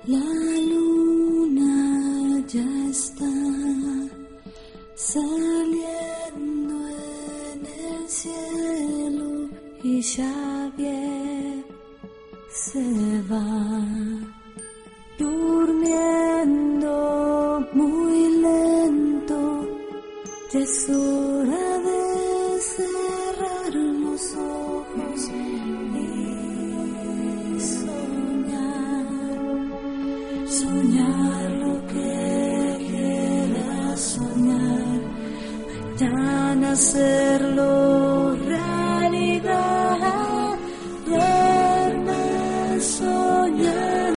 La luna ya está saliendo en el cielo y Xavier se va durmiendo muy lento. Ya es hora de cerrar los ojos y soñar lo que quieras soñar, mañana hacerlo real.